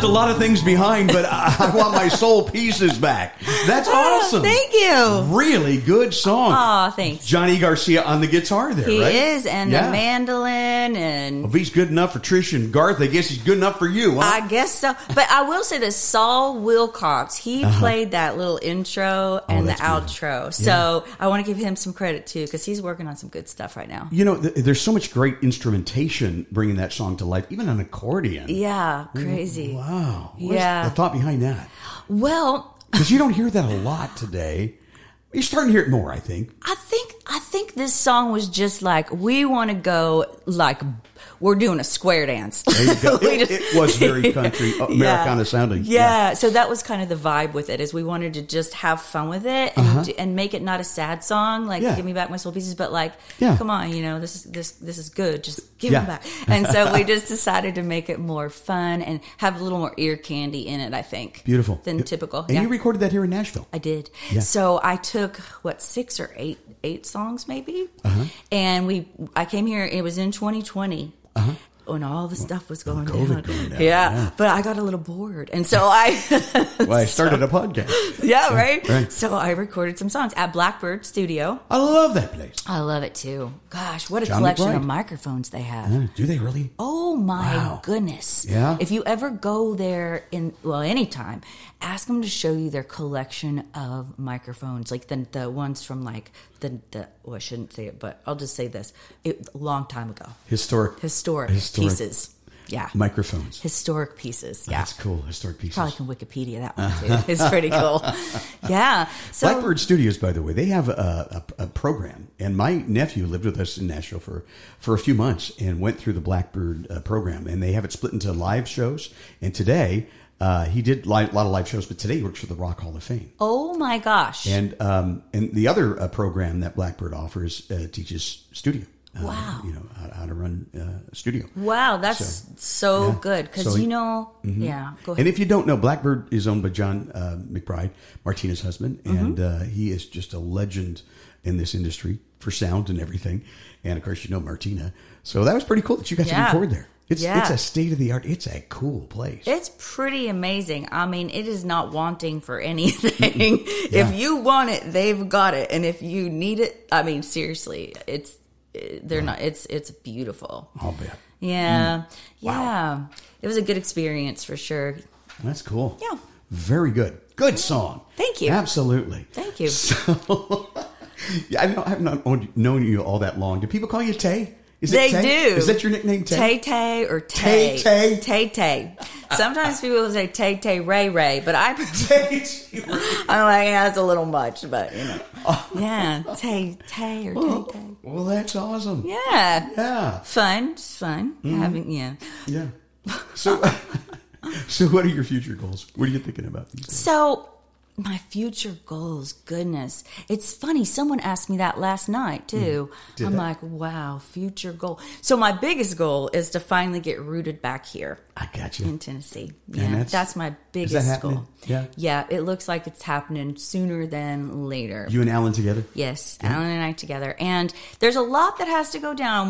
left a lot of things behind, but I want my soul pieces back. That's awesome. Thank you. Really good song. Aw, thanks. Johnny Garcia on the guitar there, He right? is, and Yeah. the mandolin, and If he's good enough for Trish and Garth, I guess he's good enough for you, huh? I guess so. But I will say this, Saul Wilcox, he played that little intro and the that's beautiful. outro. So I want to give him some credit too, because he's working on some good stuff right now. You know, there's so much great instrumentation bringing that song to life, even an accordion. Yeah, crazy. Wow. What's Yeah. the thought behind that? Well, Because you don't hear that a lot today. You're starting to hear it more, I think. I think this song was just like, we want to go like we're doing a square dance. There you go. We It was very country, Americana sounding. Yeah, so that was kind of the vibe with it, is we wanted to just have fun with it and make it not a sad song, like Yeah. "Give Me Back My Soul Pieces," but like, Yeah. come on, you know, this is good. Just give Yeah. it back. And so we just decided to make it more fun and have a little more ear candy in it, I think. Beautiful. Than typical. And you recorded that here in Nashville. I did. Yeah. So I took 6 or 8 songs maybe, and I came here. It was in 2020. When all the stuff was going COVID down. going down, Yeah. yeah. But I got a little bored. And so I Well, I started a podcast. yeah, right? Right. So I recorded some songs at Blackbird Studio. I love that place. I love it too. Gosh, what a John collection McBride. of microphones they have. Do they really? Oh my Wow. goodness. Yeah? If you ever go there anytime, ask them to show you their collection of microphones, like the ones from like I shouldn't say it, but I'll just say this. A long time ago. Historic Pieces. Yeah. microphones. Historic pieces. Yeah. That's cool. Historic pieces. Probably can Wikipedia that one too. It's pretty cool. Yeah. So Blackbird Studios, by the way, they have a program, and my nephew lived with us in Nashville for a few months and went through the Blackbird program, and they have it split into live shows. And today, he did a lot of live shows, but today he works for the Rock Hall of Fame. oh my gosh. And the other program that Blackbird offers teaches studio. Wow. You know, how to run a studio. Wow, that's so yeah. good because So- yeah. Go ahead. And if you don't know, Blackbird is owned by John McBride, Martina's husband, Mm-hmm. and he is just a legend in this industry for sound and everything. And of course, you know Martina. So that was pretty cool that you got to Yeah. record there. It's Yeah. a state of the art. It's a cool place. It's pretty amazing. I mean, it is not wanting for anything. Yeah. If you want it, they've got it, and if you need it, I mean, seriously, they're not. It's beautiful. I'll bet. Yeah, Wow. yeah. It was a good experience for sure. That's cool. Yeah. Very good. Good song. Thank you. Absolutely. Thank you. So, yeah, I've not known you all that long. Do people call you Tay? Is They it Tay? do. Is that your nickname, Tay? Tay or Tay. Tay. Tay Tay. Sometimes people say Tay Tay Ray Ray, but I'm like, yeah, that's a little much, but you know. Yeah, Tay Tay or Tay Tay. Well, that's awesome. Yeah. Yeah. Fun. It's fun. Having, yeah. Yeah. So, so what are your future goals? What are you thinking about these days? So, my future goals, goodness. It's funny. Someone asked me that last night, too. Did I'm they? like, wow, future goal. So, my biggest goal is to finally get rooted back here I got you. in Tennessee. And Yeah, that's my biggest happening? goal. Yeah. Yeah, it looks like it's happening sooner than later. You and Alan together? Yes, Alan and I together. And there's a lot that has to go down,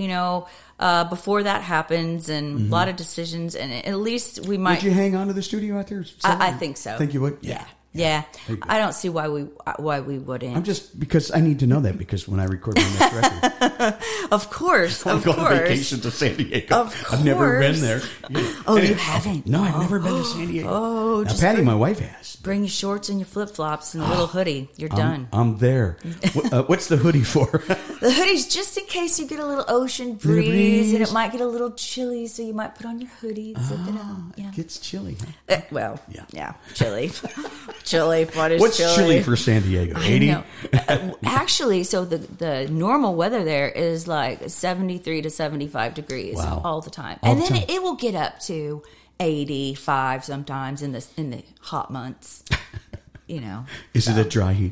before that happens, and a lot of decisions. And at least we might. Would you hang on to the studio out there? I think so. Think you would? Yeah. There you go. I don't see why we wouldn't. I'm just, because I need to know that, because when I record my next record, Of course, I'm of going on course. vacation to San Diego. Of I've never been course. there. Yeah. Oh, Anyway, you haven't? No, I've never been to San Diego. Oh, now, just Patty, bring- my wife, has. Bring your shorts and your flip flops and a little hoodie. You're done. I'm there. What's the hoodie for? The hoodie's just in case you get a little ocean Little breeze, and breeze. it might get a little chilly, so you might put on your hoodie and zip it up. Yeah. It gets chilly. Huh? Yeah, chilly. Chilly. What is What's chilly for San Diego? 80? I know. Actually, so the normal weather there is like 73 to 75 degrees Wow. all the time. All And the then time. it will get up to 85 sometimes in the hot months. You know. Is it a dry heat?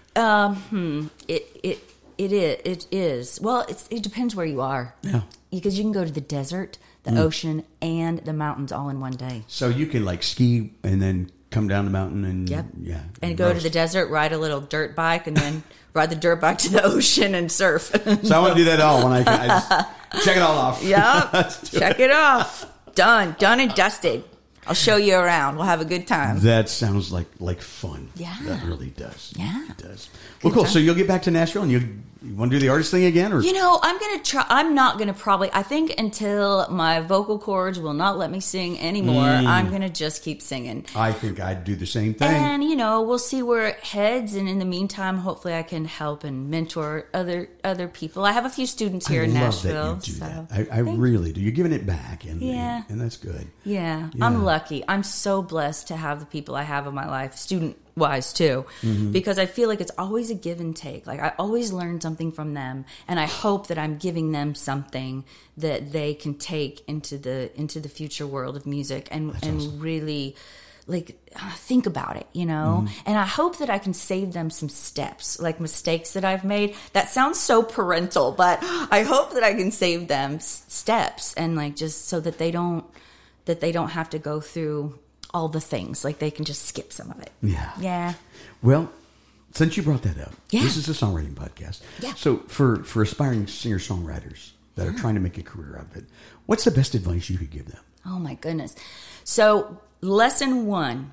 It is. Well, it depends where you are. Yeah. Because you can go to the desert, the ocean, and the mountains all in one day. So you can like ski and then come down the mountain and Yep. yeah. And go to roast. the desert, ride a little dirt bike, and then ride the dirt bike to the ocean and surf. So I want to do that all when I just check it all off. Yep. Let's do Check it off. Done and dusted. I'll show you around. We'll have a good time. That sounds like fun. Yeah. That really does. Yeah. It does. Well, cool. time. So you'll get back to Nashville and you want to do the artist thing again? Or? You know, I'm going to try. I'm not going to probably, I think until my vocal cords will not let me sing anymore, I'm going to just keep singing. I think I'd do the same thing. And, you know, we'll see where it heads. And in the meantime, hopefully I can help and mentor other people. I have a few students here in Nashville. I love that you do that. I really do. You're giving it back. And that's good. Yeah. I'm lucky. I'm so blessed to have the people I have in my life, student-wise too, because I feel like it's always a give and take. Like I always learn something from them, and I hope that I'm giving them something that they can take into the future world of music and awesome. Really like think about it, you know? And I hope that I can save them some steps, like mistakes that I've made. That sounds so parental, but I hope that I can save them steps and like just so that they don't have to go through all the things. Like they can just skip some of it. Yeah. Yeah. Well, since you brought that up, this is a songwriting podcast. Yeah. So for aspiring singer-songwriters that are trying to make a career out of it, what's the best advice you could give them? Oh my goodness. So lesson one,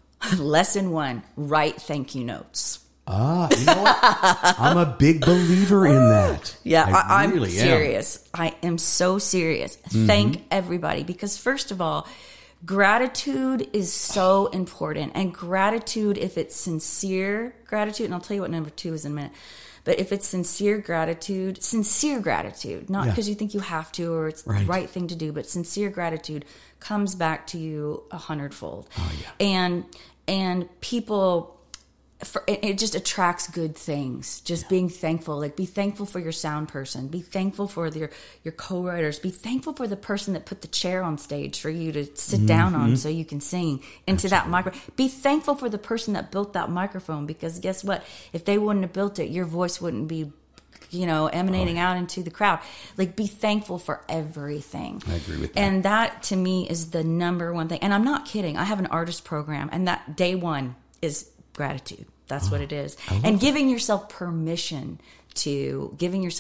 write thank you notes. You know what? I'm a big believer in that. Yeah, I'm really serious. I am so serious. Thank everybody because first of all, gratitude is so important. And gratitude, if it's sincere gratitude, and I'll tell you what number 2 is in a minute, but if it's sincere gratitude, not because you think you have to or it's the right thing to do, but sincere gratitude comes back to you 100-fold. Oh, yeah. And people... it just attracts good things. Just being thankful. Like be thankful for your sound person. Be thankful for your co-writers. Be thankful for the person that put the chair on stage for you to sit down on so you can sing into that microphone. Be thankful for the person that built that microphone because guess what? If they wouldn't have built it, your voice wouldn't be, emanating out into the crowd. Like be thankful for everything. I agree with that. And that to me is the number one thing. And I'm not kidding. I have an artist program and that day one is gratitude. That's what it is. And giving yourself permission to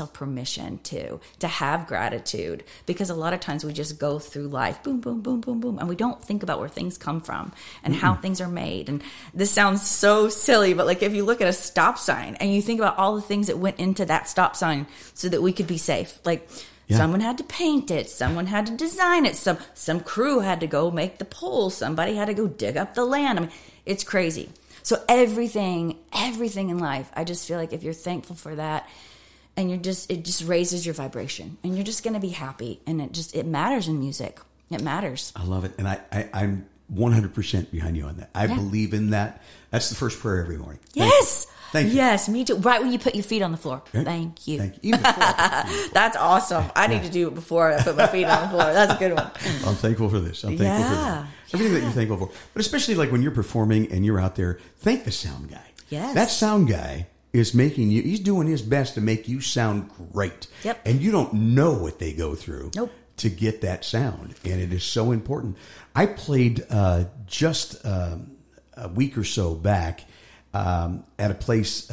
have gratitude because a lot of times we just go through life boom boom boom boom boom and we don't think about where things come from and how things are made. And this sounds so silly, but like if you look at a stop sign and you think about all the things that went into that stop sign so that we could be safe, like someone had to paint it. Someone had to design it. Some crew had to go make the poles. Somebody had to go dig up the land. I mean, it's crazy. So everything in life, I just feel like if you're thankful for that and it just raises your vibration and you're just going to be happy. And it matters in music. It matters. I love it. And I'm 100% behind you on that. I believe in that. That's the first prayer every morning. Yes. Thank you. Yes, me too. Right when you put your feet on the floor. Thank you. Thank you. Even before That's awesome. I need to do it before I put my feet on the floor. That's a good one. I'm thankful for this. I'm thankful for that. Everything that you're thankful for. But especially like when you're performing and you're out there, thank the sound guy. Yes. That sound guy is he's doing his best to make you sound great. Yep. And you don't know what they go through to get that sound. And it is so important. I played just a week or so back at a place,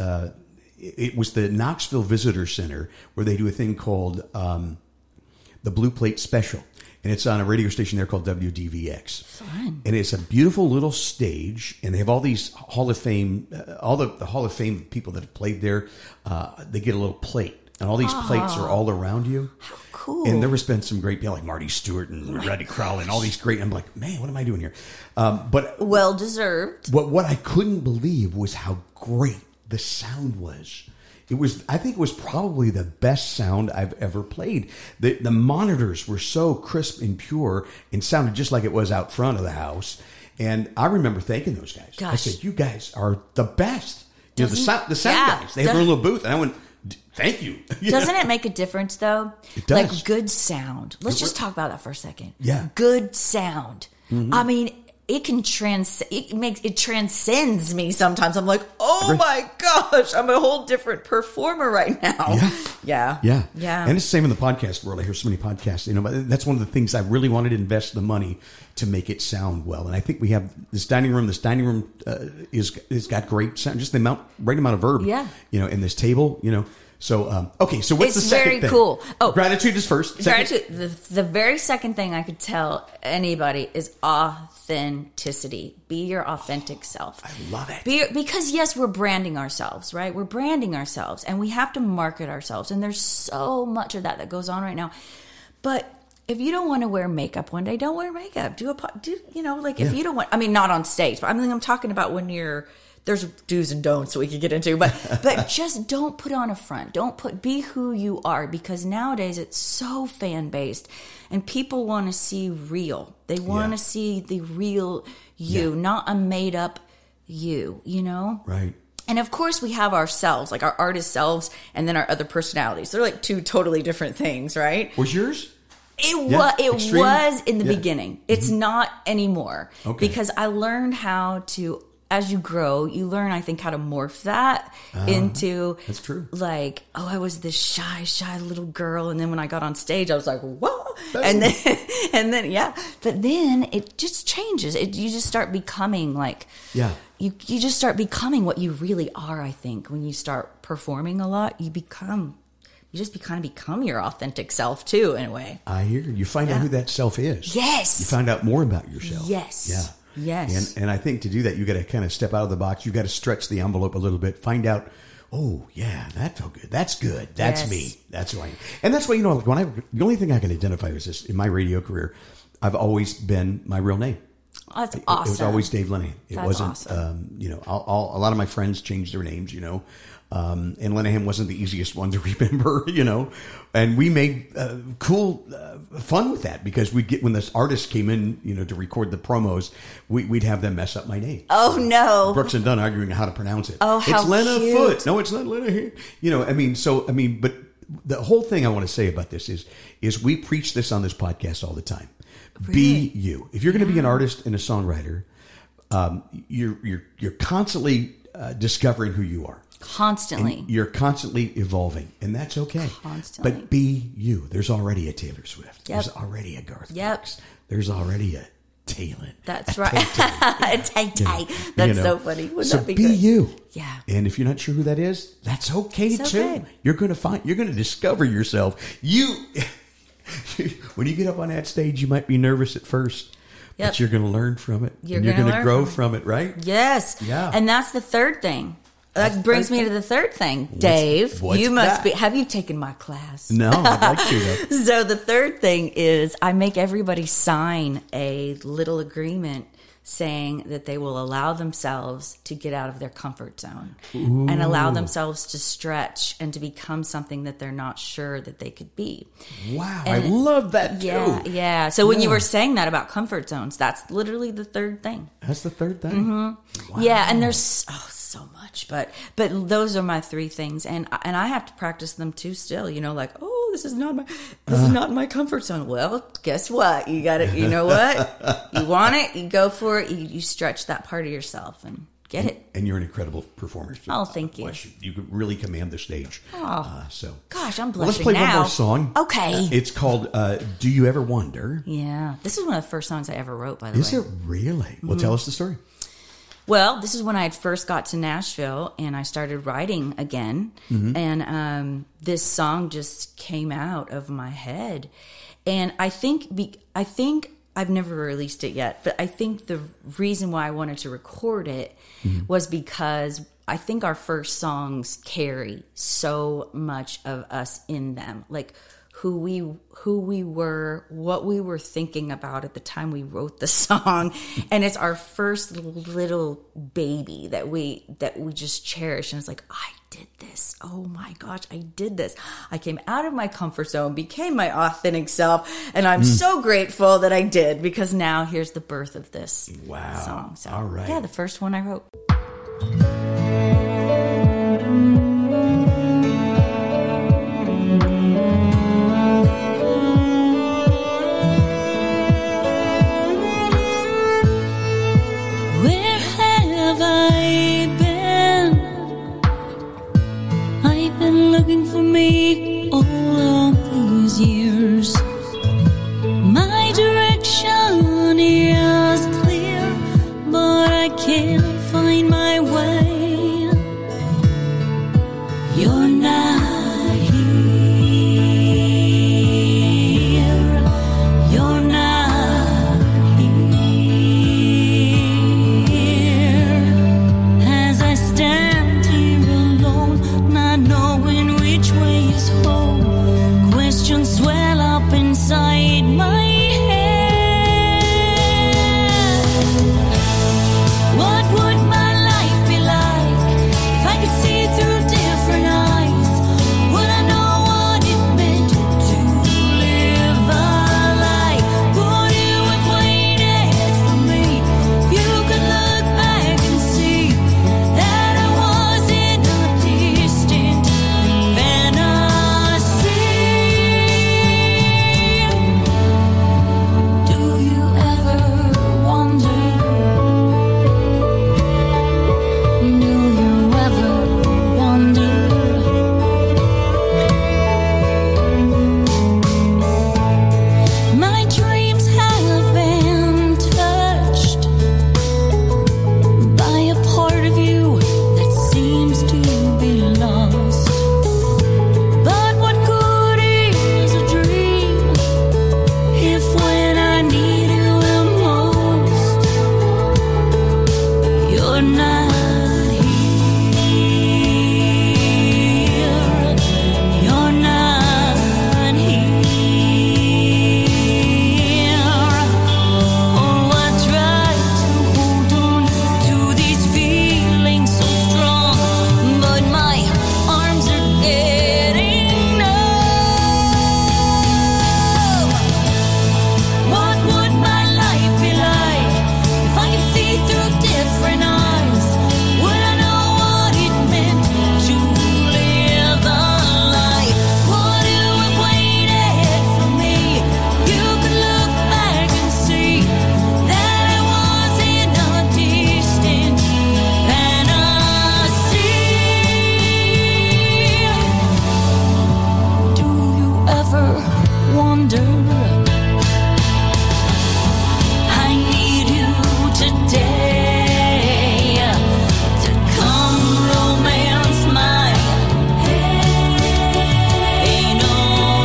it was the Knoxville Visitor Center where they do a thing called the Blue Plate Special. And it's on a radio station there called WDVX. Fun. And it's a beautiful little stage. And they have all these Hall of Fame, all the Hall of Fame people that have played there. They get a little plate. And all these plates are all around you. How cool. And there was been some great people like Marty Stewart and Randy Crowley and all these great. I'm like, man, what am I doing here? But well deserved. What I couldn't believe was how great the sound was. I think it was probably the best sound I've ever played. The monitors were so crisp and pure and sounded just like it was out front of the house. And I remember thanking those guys. Gosh. I said, you guys are the best. The sound guys. They had their own little booth. And I went, thank you. Doesn't it make a difference, though? It does. Like good sound. Let's just talk about that for a second. Yeah. Good sound. Mm-hmm. I mean, it transcends me sometimes. I'm like, oh my gosh, I'm a whole different performer right now. Yeah. And it's the same in the podcast world. I hear so many podcasts. But that's one of the things I really wanted to invest the money to make it sound well. And I think we have this dining room. This dining room is got great sound. Just the right amount of verb. Yeah. And this table. So, okay, so what's the It's second very thing? cool. Oh. Gratitude is first. Second- Gratitude. The very second thing I could tell anybody is authenticity. Be your authentic self. I love it. Because yes, we're branding ourselves, right? We're branding ourselves, and we have to market ourselves. And there's so much of that goes on right now. But if you don't want to wear makeup one day, don't wear makeup. If you don't want, I mean, not on stage, but I'm talking about when there's do's and don'ts that we could get into, but just don't put on a front. Be who you are, because nowadays it's so fan based and people want to see real. They want to see the real you, not a made up you, Right. And of course we have ourselves, like our artist selves, and then our other personalities. They're like two totally different things, right? Was yours? It Extreme? was in the beginning. It's not anymore. Okay. Because I learned how to, as you grow, you learn, I think, how to morph that into, that's true. Like, I was this shy little girl, and then when I got on stage, I was like, whoa, and then, but then it just changes. You just start becoming like, you just start becoming what you really are. I think when you start performing a lot, you just kind of become your authentic self too, in a way. I hear you. You find out who that self is. Yes. You find out more about yourself. Yes. Yeah. Yes. And I think to do that, you got to kind of step out of the box. You got to stretch the envelope a little bit. Find out, oh yeah, that felt good. That's good. That's Yes. me. That's who I am. And that's why, the only thing I can identify is this. In my radio career, I've always been my real name. That's awesome. It was always Dave Linehan. It That's wasn't, awesome. a lot of my friends changed their names, and Linehan wasn't the easiest one to remember, and we made cool fun with that, because when this artist came in, to record the promos, we'd have them mess up my name. Oh no. Brooks and Dunn arguing how to pronounce it. Oh, how it's Lena cute. Foot. No, it's not Linehan. But the whole thing I want to say about this is we preach this on this podcast all the time. Really? Be you. If you're going to be an artist and a songwriter, you're constantly discovering who you are. Constantly. And you're constantly evolving, and that's okay. Constantly. But be you. There's already a Taylor Swift. Yep. There's already a Garth Yep. Brooks. There's already a Taylor. That's right. Tay. That's so funny. Wouldn't So that be be good? you. Yeah. And if you're not sure who that is, that's okay It's too. okay. You're going to discover yourself. When you get up on that stage, you might be nervous at first, Yep. but you're going to learn from it. You're and you're gonna going to learn grow from from it, right? Yes. Yeah. And that's the third thing. That brings me to the third thing. Dave, what's you must that? have you taken my class? No, I'd like to though. So the third thing is I make everybody sign a little agreement saying that they will allow themselves to get out of their comfort zone and allow themselves to stretch and to become something that they're not sure that they could be. Wow, And I love that too. Yeah. So when you were saying that about comfort zones, that's literally the third thing. That's the third thing. Mm-hmm. Wow. Yeah, and there's so much, but those are my three things, and I have to practice them too. Still, this is not my comfort zone. Well, guess what? You got it. You know what? You want it? You go for it. You stretch that part of yourself and get it. And you're an incredible performer. Oh, thank you. You could really command the stage. Oh, So, gosh, I'm let's blushing play now. one more song. Okay. It's called "Do You Ever Wonder." Yeah, this is one of the first songs I ever wrote. By the Is way, it really? Mm-hmm. Well, tell us the story. Well, this is when I had first got to Nashville and I started writing again. And this song just came out of my head. And I think I've never released it yet, but I think the reason why I wanted to record it was because I think our first songs carry so much of us in them. Like who we were, what we were thinking about at the time we wrote the song, and it's our first little baby that we just cherish. And it's like, I did this. Oh my gosh, I did this. I came out of my comfort zone, became my authentic self, and I'm so grateful that I did, because now here's the birth of this song. So, all right. Yeah, the first one I wrote. Where have I been? I've been looking for me all of these years. My direction is clear, but I can't find my way. You're not wonder. I need you today to come romance my hey, no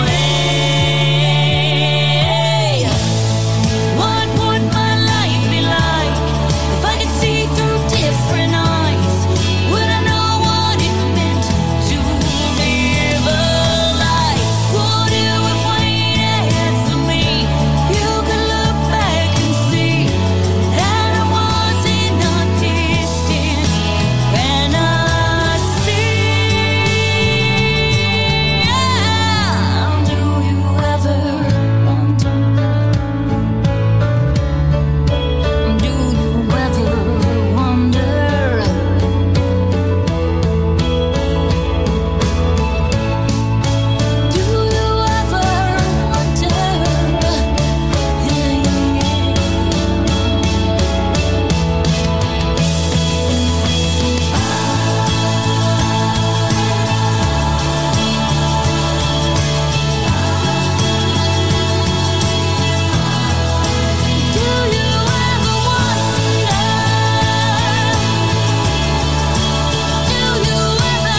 way. What would my life be like if I could see through different eyes? Would I know what it meant to live a life? Would you have waited for me? You could look back and see that I was in a distant fantasy. Do you ever wonder? Do you ever wonder? Do you ever wonder? Do you ever wonder? Do you ever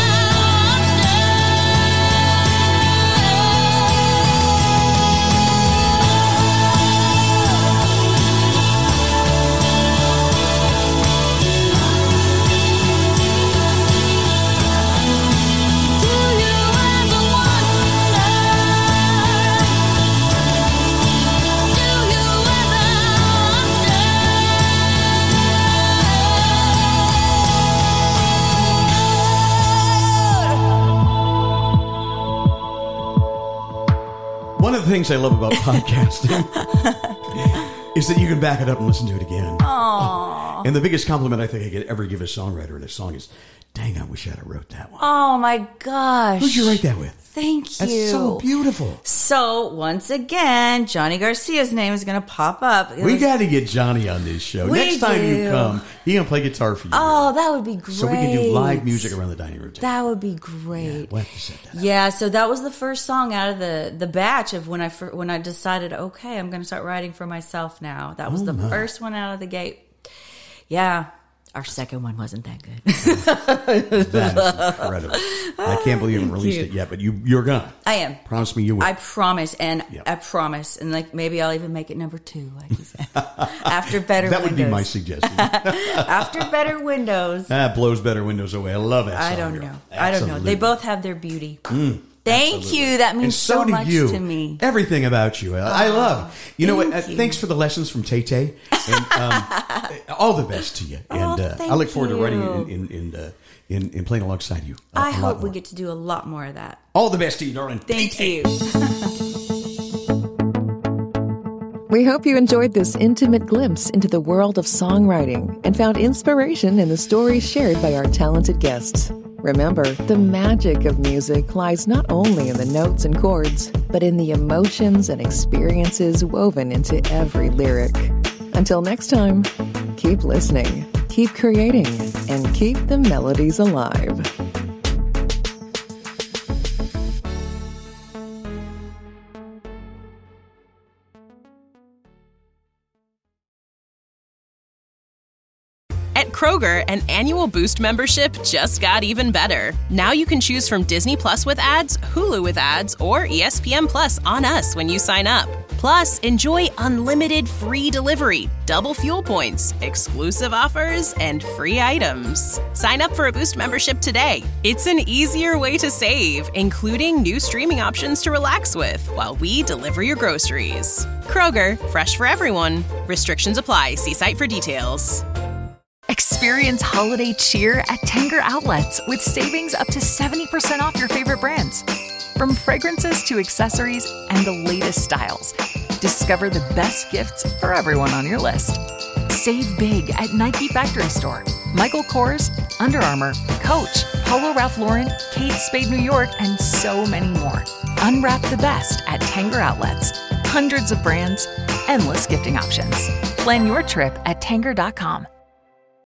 One of the things I love about podcasting is that you can back it up and listen to it again. Aww. And the biggest compliment I think I could ever give a songwriter in a song is, dang, I wish I'd have wrote that one. Oh my gosh. Who'd you write that with? Thank you. That's so beautiful. So once again, Johnny Garcia's name is going to pop up. We got to get Johnny on this show. We Next time you do. come, he going to play guitar for you. Oh, that would be great. So we can do live music around the dining room table. That would be great. We'll have to set that up. Yeah, so that was the first song out of the batch of when I decided, okay, I'm going to start writing for myself now. That was the first one out of the gate. Yeah, our second one wasn't that good. That is incredible. I can't believe you haven't released it yet, but you're gonna. I am. Promise me you will. I promise, and Yep. I promise, and like maybe I'll even make it number 2, like you said. After Better That Windows. would be my suggestion. After Better Windows. That blows Better Windows away. I love that song. I don't girl. know. I don't know. They Absolutely. both have their beauty. Thank Absolutely. you. That means And so do much you. to me. Everything about you. I love. You know what? thank you. Thanks for the lessons from Tay Tay. And all the best to you. And thank I look forward to you. writing in playing alongside you. I a lot hope we more. get to do a lot more of that. All the best to you, darling. Thank you. We hope you enjoyed this intimate glimpse into the world of songwriting and found inspiration in the stories shared by our talented guests. Remember, the magic of music lies not only in the notes and chords, but in the emotions and experiences woven into every lyric. Until next time, keep listening, keep creating, and keep the melodies alive. At Kroger, an annual Boost membership just got even better. Now you can choose from Disney Plus with ads, Hulu with ads, or ESPN Plus on us when you sign up. Plus, enjoy unlimited free delivery, double fuel points, exclusive offers, and free items. Sign up for a Boost membership today. It's an easier way to save, including new streaming options to relax with while we deliver your groceries. Kroger, fresh for everyone. Restrictions apply. See site for details. Experience holiday cheer at Tanger Outlets with savings up to 70% off your favorite brands. From fragrances to accessories and the latest styles, discover the best gifts for everyone on your list. Save big at Nike Factory Store, Michael Kors, Under Armour, Coach, Polo Ralph Lauren, Kate Spade New York, and so many more. Unwrap the best at Tanger Outlets. Hundreds of brands, endless gifting options. Plan your trip at Tanger.com.